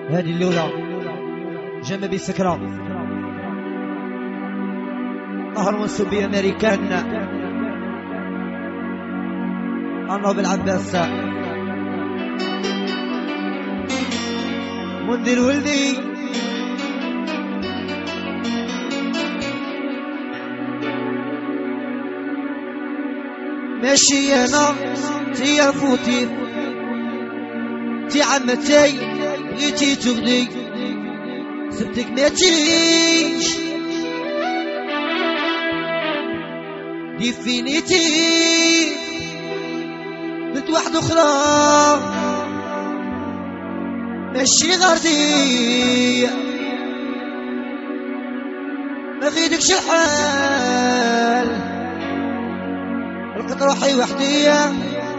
هذه اللولة جمع بسكرة قهر منسوبي أمريكان أرنب العباس منذر ولدي ماشي أنا تي فوتي تي عمتي بغيتي تغني سبتك ماتيش ديفينيتي بنت واحدة أخرى ماشي غردي ما في ديكش الحال لقيت روحي وحدي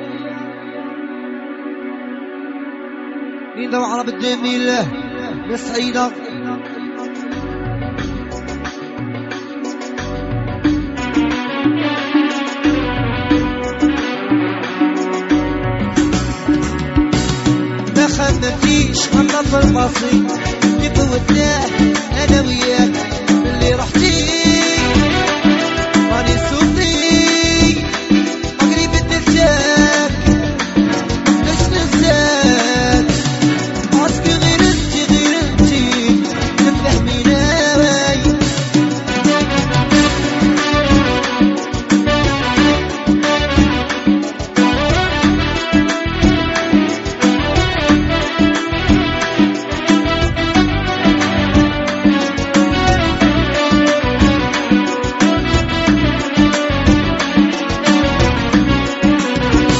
مين دو عرب الدميل يا سعيدة ما خممتيش أنا في الماضي كيف ودناه أنا وياك اللي رحتي ماني سوقتي قريب الدرجات ليش نزات عاسك غير انتي تفهمينا واي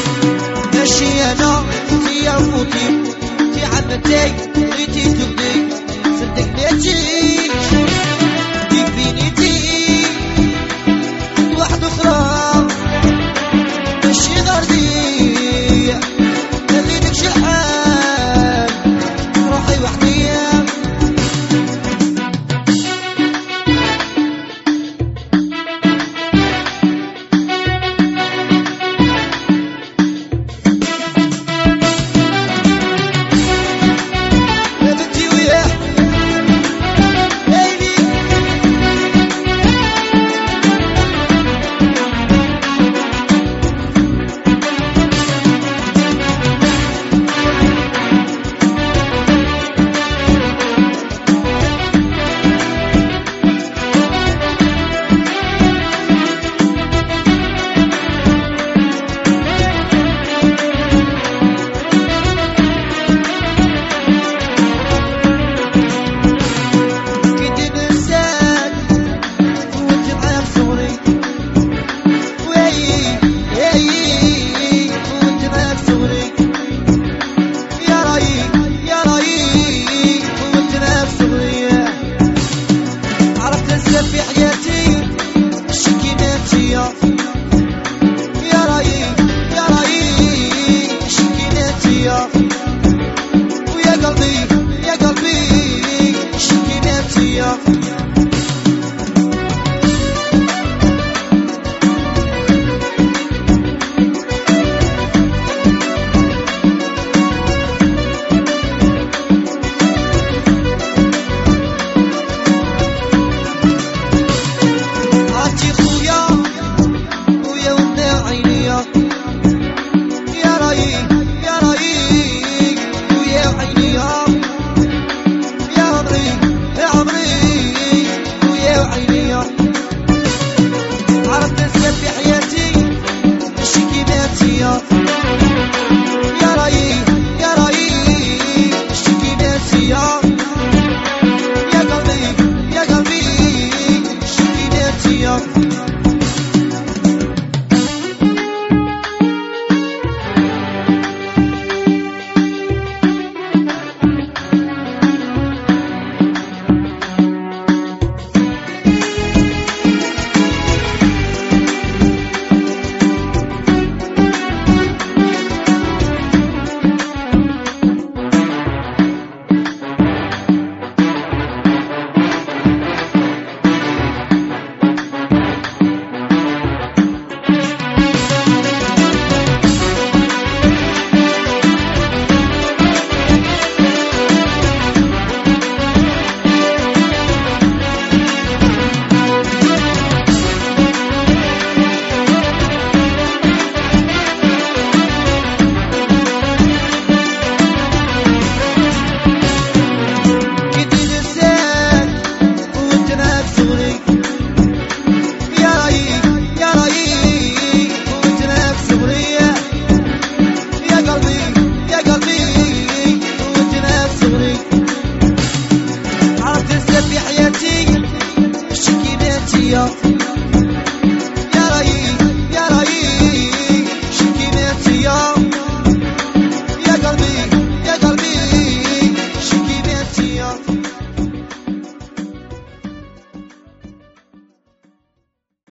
ماشي أنا تي فوتي تي عمتي بغيتي تغني